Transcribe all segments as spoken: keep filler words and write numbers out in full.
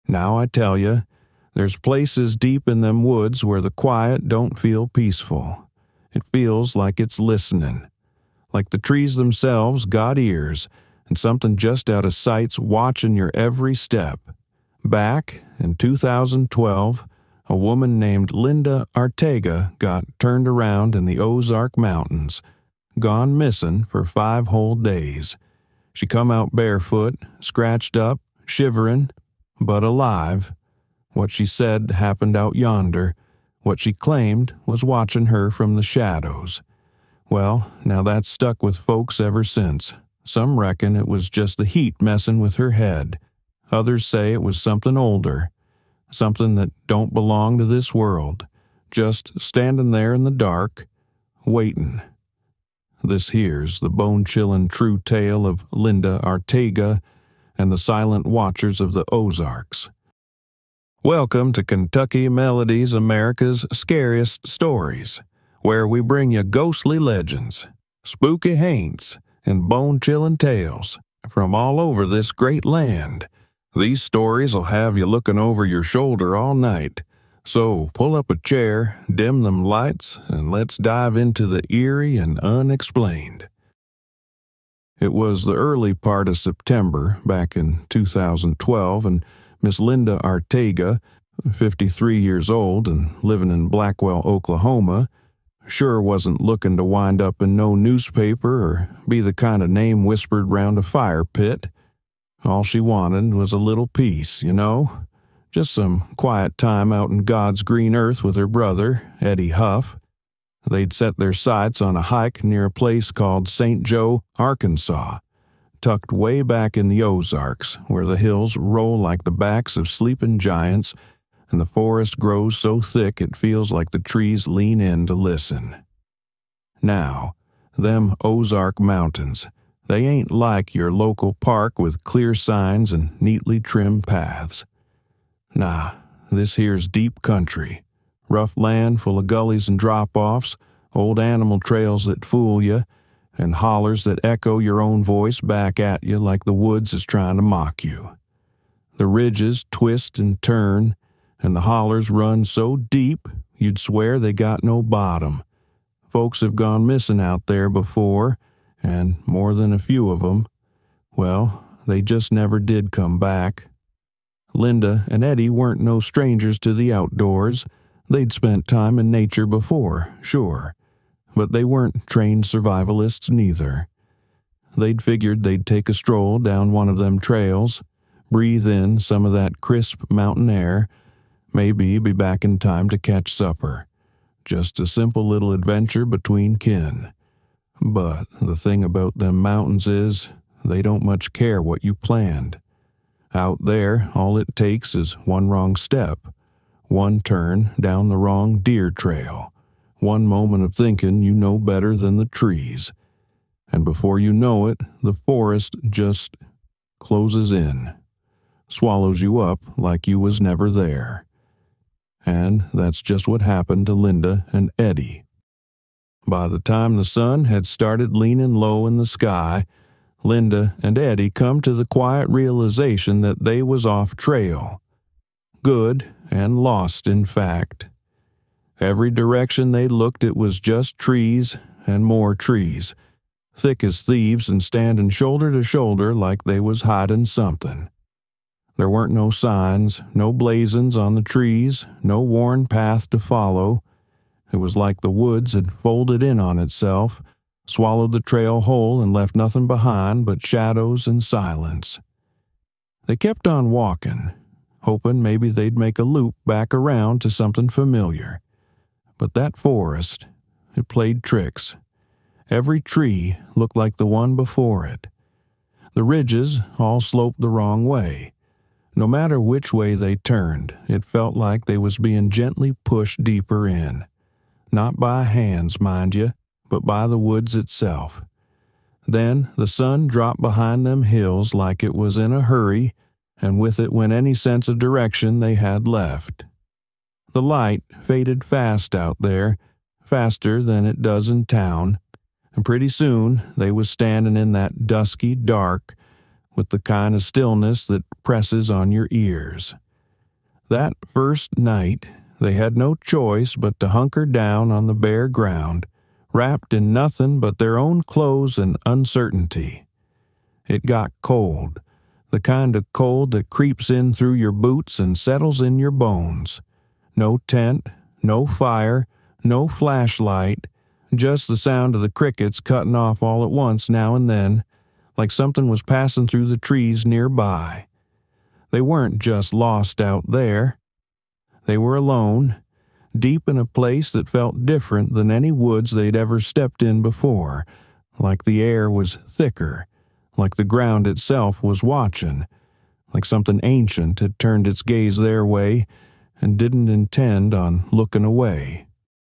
Now I tell you, there's places deep in them woods where the quiet don't feel peaceful. It feels like it's listening, like the trees themselves got ears, and something just out of sight's watching your every step. Back in two thousand twelve, a woman named Linda Arteaga got turned around in the Ozark Mountains, gone missing for five whole days. She come out barefoot, scratched up, shivering, but alive. What she said happened out yonder. What she claimed was watching her from the shadows. Well, now that's stuck with folks ever since. Some reckon it was just the heat messing with her head. Others say it was something older, something that don't belong to this world, just standing there in the dark, waiting. This here's the bone-chilling true tale of Linda Arteaga and the silent watchers of the Ozarks. Welcome to Kentucky Melodies, America's Scariest Stories, where we bring you ghostly legends, spooky haints, and bone-chilling tales from all over this great land. These stories will have you looking over your shoulder all night. So pull up a chair, dim them lights, and let's dive into the eerie and unexplained. It was the early part of September back in two thousand twelve, and Miss Linda Arteaga, fifty-three years old and living in Blackwell, Oklahoma, sure wasn't looking to wind up in no newspaper or be the kind of name whispered round a fire pit. All she wanted was a little peace, you know? Just some quiet time out in God's green earth with her brother, Eddie Huff. They'd set their sights on a hike near a place called Saint Joe, Arkansas, tucked way back in the Ozarks, where the hills roll like the backs of sleeping giants and the forest grows so thick it feels like the trees lean in to listen. Now, them Ozark Mountains, they ain't like your local park with clear signs and neatly trimmed paths. Nah, this here's deep country, rough land full of gullies and drop-offs, old animal trails that fool you, and hollers that echo your own voice back at you like the woods is trying to mock you. The ridges twist and turn, and the hollers run so deep you'd swear they got no bottom. Folks have gone missing out there before, and more than a few of them, well, they just never did come back. Linda and Eddie weren't no strangers to the outdoors. They'd spent time in nature before, sure, but they weren't trained survivalists neither. They'd figured they'd take a stroll down one of them trails, breathe in some of that crisp mountain air, maybe be back in time to catch supper. Just a simple little adventure between kin. But the thing about them mountains is, they don't much care what you planned. Out there, all it takes is one wrong step, one turn down the wrong deer trail, one moment of thinking you know better than the trees, and before you know it, the forest just closes in, swallows you up like you was never there. And that's just what happened to Linda and Eddie. By the time the sun had started leaning low in the sky, Linda and Eddie come to the quiet realization that they was off trail. Good and lost, in fact. Every direction they looked it was just trees and more trees, thick as thieves and standing shoulder to shoulder like they was hiding something. There weren't no signs, no blazons on the trees, no worn path to follow. It was like the woods had folded in on itself, swallowed the trail whole and left nothing behind but shadows and silence. They kept on walking, hoping maybe they'd make a loop back around to something familiar. But that forest, it played tricks. Every tree looked like the one before it. The ridges all sloped the wrong way. No matter which way they turned, it felt like they was being gently pushed deeper in. Not by hands, mind you, but by the woods itself. Then the sun dropped behind them hills like it was in a hurry, and with it went any sense of direction they had left. The light faded fast out there, faster than it does in town, and pretty soon they was standing in that dusky dark with the kind of stillness that presses on your ears. That first night, they had no choice but to hunker down on the bare ground, wrapped in nothing but their own clothes and uncertainty. It got cold, the kind of cold that creeps in through your boots and settles in your bones. No tent, no fire, no flashlight, just the sound of the crickets cutting off all at once now and then, like something was passing through the trees nearby. They weren't just lost out there. They were alone, deep in a place that felt different than any woods they'd ever stepped in before, like the air was thicker, like the ground itself was watching, like something ancient had turned its gaze their way and didn't intend on looking away.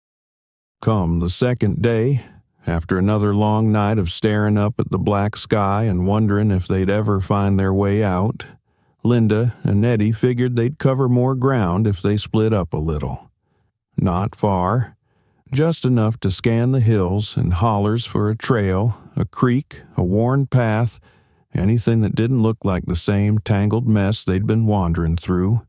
Come the second day, after another long night of staring up at the black sky and wondering if they'd ever find their way out, Linda and Eddie figured they'd cover more ground if they split up a little. Not far, just enough to scan the hills and hollers for a trail, a creek, a worn path, anything that didn't look like the same tangled mess they'd been wandering through.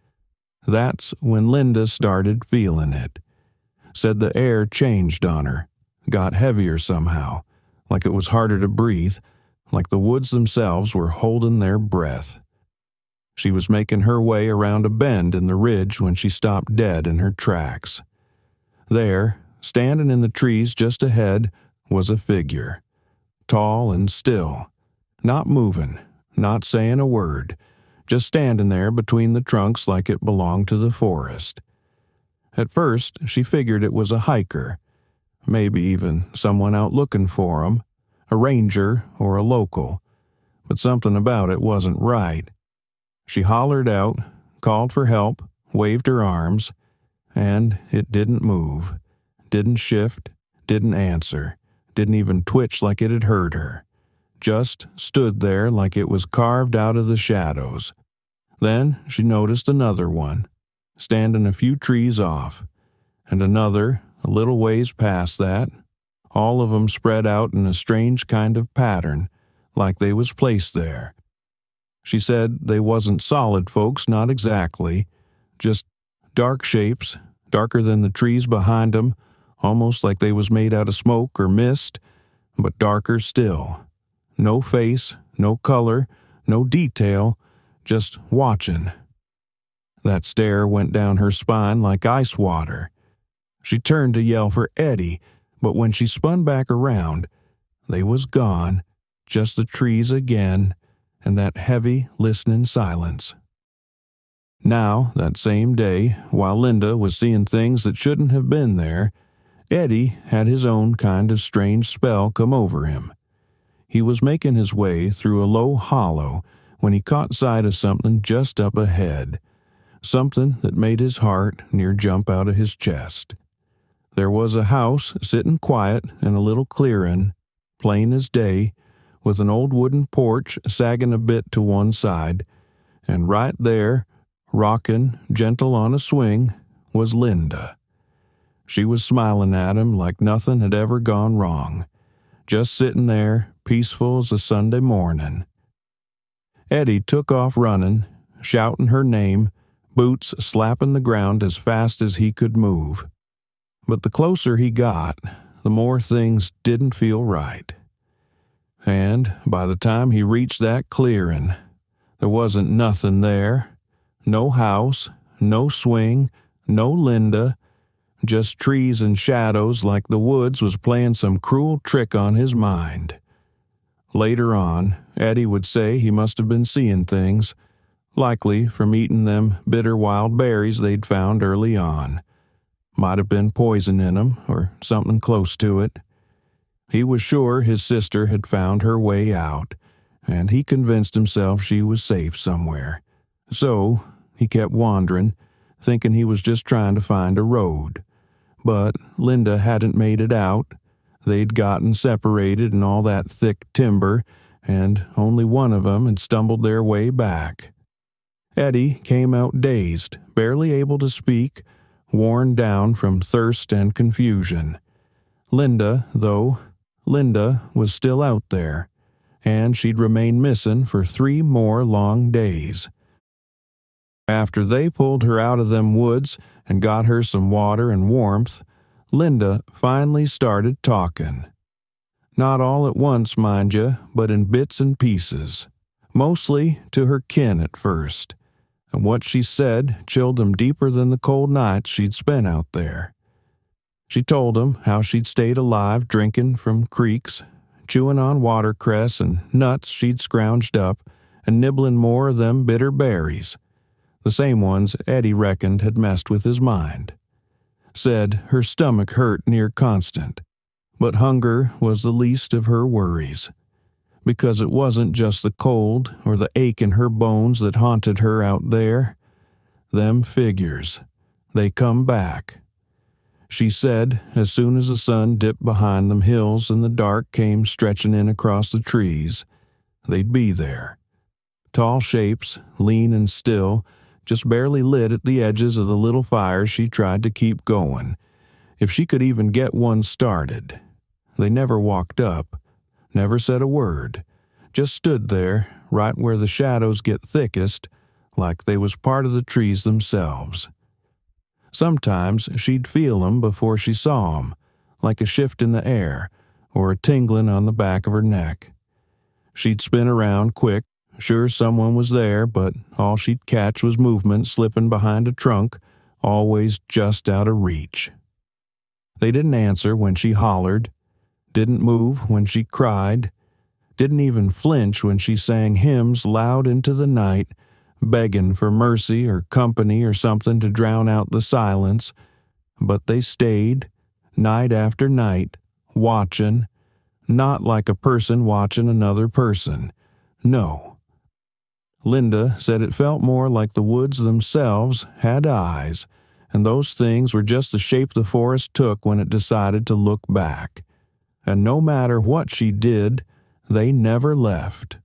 That's when Linda started feeling it. Said the air changed on her, got heavier somehow, like it was harder to breathe, like the woods themselves were holding their breath. She was making her way around a bend in the ridge when she stopped dead in her tracks. There, standing in the trees just ahead, was a figure, tall and still, not moving, not saying a word, just standing there between the trunks like it belonged to the forest. At first, she figured it was a hiker, maybe even someone out looking for 'em, a ranger or a local, but something about it wasn't right. She hollered out, called for help, waved her arms, and it didn't move, didn't shift, didn't answer, didn't even twitch like it had heard her. Just stood there like it was carved out of the shadows. Then she noticed another one, standing a few trees off, and another a little ways past that, all of 'em spread out in a strange kind of pattern, like they was placed there. She said they wasn't solid folks, not exactly, just dark shapes, darker than the trees behind 'em, almost like they was made out of smoke or mist, but darker still. No face, no color, no detail, just watching. That stare went down her spine like ice water. She turned to yell for Eddie, but when she spun back around, they was gone, just the trees again, and that heavy, listening silence. Now, that same day, while Linda was seeing things that shouldn't have been there, Eddie had his own kind of strange spell come over him. He was making his way through a low hollow when he caught sight of something just up ahead, something that made his heart near jump out of his chest. There was a house sitting quiet in a little clearing, plain as day, with an old wooden porch sagging a bit to one side, and right there, rocking gentle on a swing, was Linda. She was smiling at him like nothing had ever gone wrong, just sitting there, peaceful as a Sunday morning. Eddie took off running, shouting her name, boots slapping the ground as fast as he could move. But the closer he got, the more things didn't feel right. And by the time he reached that clearing, there wasn't nothing there. No house, no swing, no Linda, just trees and shadows like the woods was playing some cruel trick on his mind. Later on, Eddie would say he must have been seeing things, likely from eating them bitter wild berries they'd found early on. Might have been poison in 'em, or something close to it. He was sure his sister had found her way out, and he convinced himself she was safe somewhere. So he kept wandering, thinking he was just trying to find a road. But Linda hadn't made it out. They'd gotten separated in all that thick timber, and only one of 'em had stumbled their way back. Eddie came out dazed, barely able to speak, worn down from thirst and confusion. Linda, though, Linda was still out there, and she'd remain missing for three more long days. After they pulled her out of them woods and got her some water and warmth, Linda finally started talking. Not all at once, mind you, but in bits and pieces. Mostly to her kin at first. And what she said chilled them deeper than the cold nights she'd spent out there. She told them how she'd stayed alive drinking from creeks, chewing on watercress and nuts she'd scrounged up, and nibbling more of them bitter berries, the same ones Eddie reckoned had messed with his mind. Said her stomach hurt near constant, but hunger was the least of her worries, because it wasn't just the cold or the ache in her bones that haunted her out there. Them figures, they come back. She said as soon as the sun dipped behind them hills and the dark came stretching in across the trees, they'd be there. Tall shapes, lean and still, just barely lit at the edges of the little fires she tried to keep going, if she could even get one started. They never walked up, never said a word, just stood there, right where the shadows get thickest, like they was part of the trees themselves. Sometimes she'd feel 'em before she saw 'em, like a shift in the air, or a tingling on the back of her neck. She'd spin around quick, sure someone was there, but all she'd catch was movement slipping behind a trunk, always just out of reach. They didn't answer when she hollered, didn't move when she cried, didn't even flinch when she sang hymns loud into the night, begging for mercy or company or something to drown out the silence, but they stayed, night after night, watching, not like a person watching another person. No. Linda said it felt more like the woods themselves had eyes, and those things were just the shape the forest took when it decided to look back. And no matter what she did, they never left.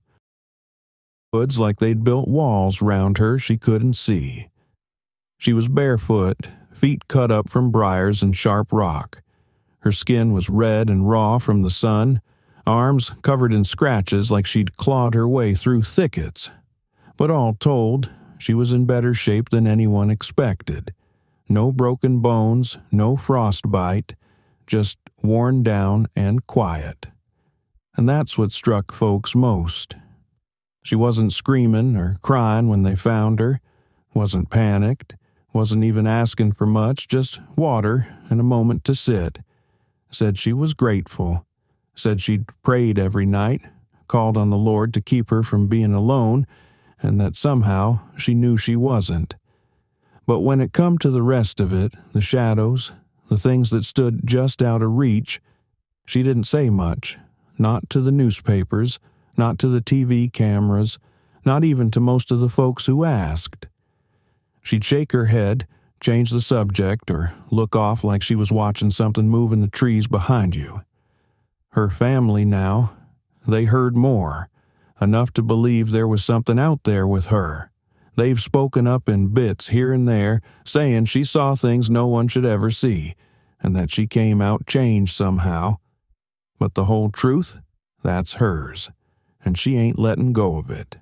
Woods like they'd built walls round her she couldn't see. She was barefoot, feet cut up from briars and sharp rock. Her skin was red and raw from the sun, arms covered in scratches like she'd clawed her way through thickets. But all told, she was in better shape than anyone expected. No broken bones, no frostbite, just worn down and quiet. And that's what struck folks most. She wasn't screaming or crying when they found her, wasn't panicked, wasn't even asking for much, just water and a moment to sit. Said she was grateful, said she'd prayed every night, called on the Lord to keep her from being alone, and that somehow she knew she wasn't. But when it come to the rest of it, the shadows, the things that stood just out of reach, she didn't say much, not to the newspapers, not to the T V cameras, not even to most of the folks who asked. She'd shake her head, change the subject, or look off like she was watching something move in the trees behind you. Her family now, they heard more, enough to believe there was something out there with her. They've spoken up in bits here and there, saying she saw things no one should ever see, and that she came out changed somehow. But the whole truth, that's hers, and she ain't letting go of it.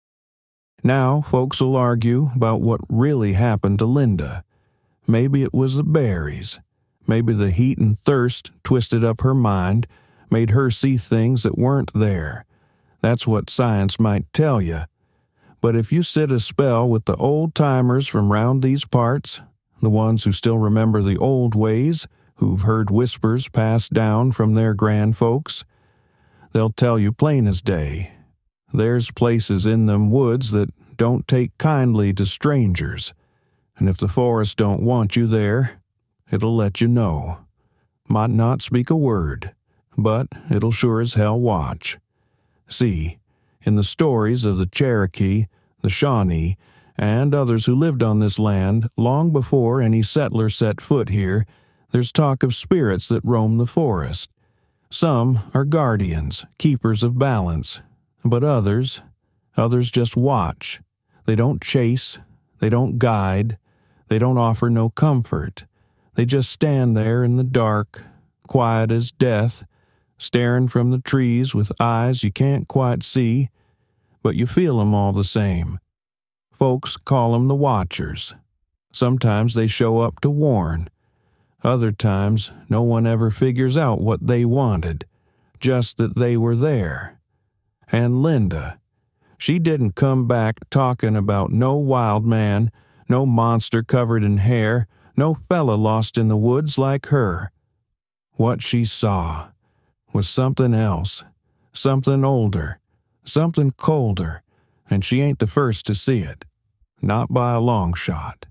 Now folks'll argue about what really happened to Linda. Maybe it was the berries. Maybe the heat and thirst twisted up her mind, made her see things that weren't there. That's what science might tell you. But if you sit a spell with the old-timers from round these parts, the ones who still remember the old ways, who've heard whispers passed down from their grand folks, they'll tell you plain as day. There's places in them woods that don't take kindly to strangers, and if the forest don't want you there, it'll let you know. Might not speak a word, but it'll sure as hell watch. See, in the stories of the Cherokee, the Shawnee, and others who lived on this land long before any settler set foot here, there's talk of spirits that roam the forest. Some are guardians, keepers of balance, but others, others just watch. They don't chase, they don't guide, they don't offer no comfort. They just stand there in the dark, quiet as death, staring from the trees with eyes you can't quite see, but you feel 'em all the same. Folks call 'em the Watchers. Sometimes they show up to warn. Other times, no one ever figures out what they wanted, just that they were there. And Linda, she didn't come back talking about no wild man, no monster covered in hair, no fella lost in the woods like her. What she saw was something else, something older, something colder, and she ain't the first to see it, not by a long shot.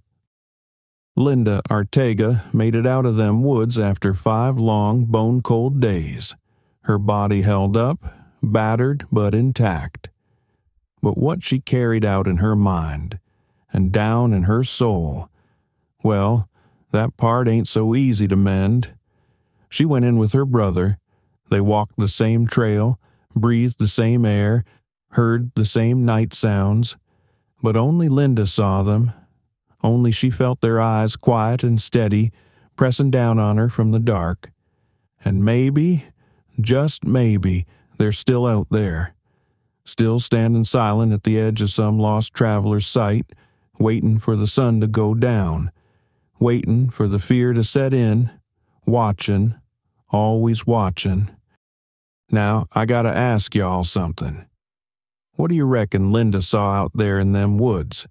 Linda Arteaga made it out of them woods after five long, bone-cold days. Her body held up, battered but intact. But what she carried out in her mind, and down in her soul, well, that part ain't so easy to mend. She went in with her brother. They walked the same trail, breathed the same air, heard the same night sounds, but only Linda saw them. Only she felt their eyes quiet and steady, pressing down on her from the dark. And maybe, just maybe, they're still out there, still standing silent at the edge of some lost traveler's sight, waiting for the sun to go down, waiting for the fear to set in, watching, always watching. Now, I gotta ask y'all something. What do you reckon Linda saw out there in them woods?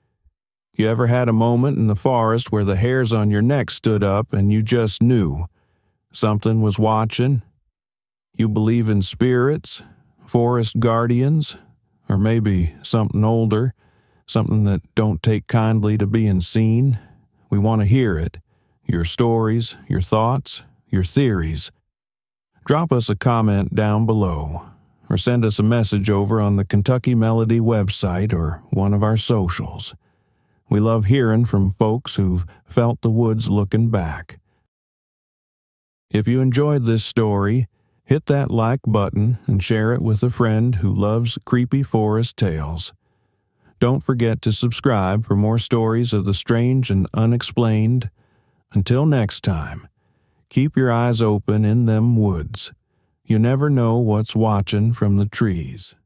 You ever had a moment in the forest where the hairs on your neck stood up and you just knew something was watching? You believe in spirits, forest guardians, or maybe something older, something that don't take kindly to being seen? We want to hear it. Your stories, your thoughts, your theories. Drop us a comment down below, or send us a message over on the Kentucky Melody website or one of our socials. We love hearing from folks who've felt the woods looking back. If you enjoyed this story, hit that like button and share it with a friend who loves creepy forest tales. Don't forget to subscribe for more stories of the strange and unexplained. Until next time, keep your eyes open in them woods. You never know what's watching from the trees.